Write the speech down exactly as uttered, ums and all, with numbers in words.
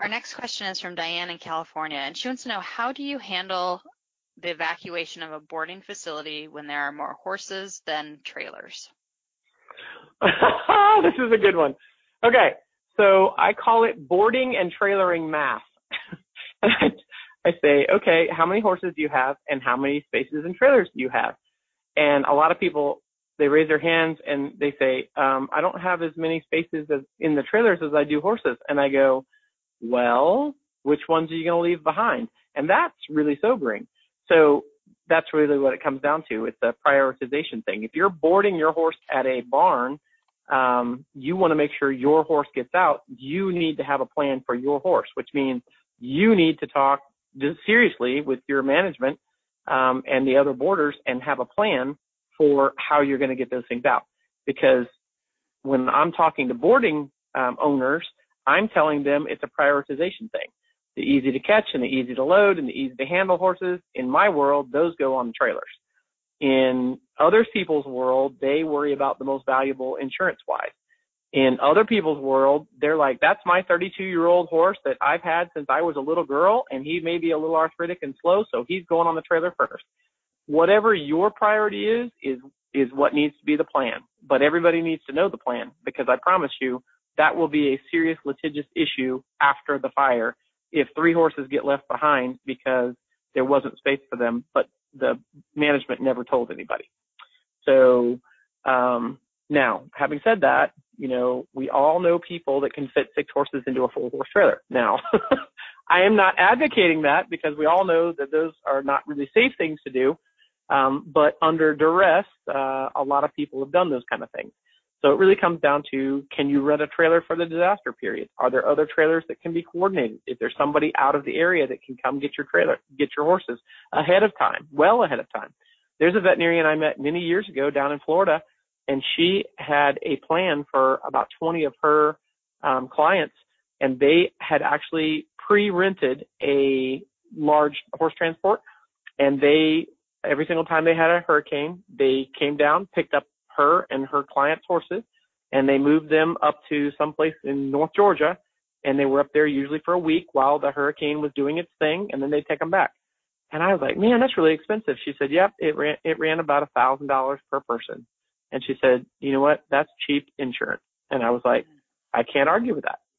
Our next question is from Diane in California, and she wants to know, how do you handle the evacuation of a boarding facility when there are more horses than trailers? This is a good one. Okay, so I call it boarding and trailering math. I say, okay, how many horses do you have and how many spaces and trailers do you have? And a lot of people, they raise their hands and they say, um, I don't have as many spaces as in the trailers as I do horses. And I go, well, which ones are you going to leave behind? And that's really sobering. So that's really what it comes down to. It's a prioritization thing. If you're boarding your horse at a barn, um, you want to make sure your horse gets out. You need to have a plan for your horse, which means you need to talk seriously with your management um, and the other boarders and have a plan for how you're going to get those things out. Because when I'm talking to boarding um, owners, I'm telling them it's a prioritization thing. The easy to catch and the easy to load and the easy to handle horses, in my world, those go on the trailers. In other people's world, they worry about the most valuable insurance-wise. In other people's world, they're like, that's my thirty-two-year-old horse that I've had since I was a little girl, and he may be a little arthritic and slow, so he's going on the trailer first. Whatever your priority is, is is what needs to be the plan. But everybody needs to know the plan, because I promise you that will be a serious litigious issue after the fire if three horses get left behind because there wasn't space for them, but the management never told anybody. So um, now, having said that, you know, we all know people that can fit six horses into a four-horse trailer. Now, I am not advocating that because we all know that those are not really safe things to do. Um, but under duress, uh, a lot of people have done those kind of things. So it really comes down to, can you rent a trailer for the disaster period? Are there other trailers that can be coordinated? If there's somebody out of the area that can come get your trailer, get your horses ahead of time, well ahead of time. There's a veterinarian I met many years ago down in Florida, and she had a plan for about twenty of her um, clients, and they had actually pre-rented a large horse transport, and they, every single time they had a hurricane, they came down, picked up her and her clients' horses, and they moved them up to someplace in North Georgia, and they were up there usually for a week while the hurricane was doing its thing, and then they'd take them back. And I was like, man, that's really expensive. She said, yep, it ran, it ran about a thousand dollars per person. And she said, you know what, that's cheap insurance. And I was like, I can't argue with that.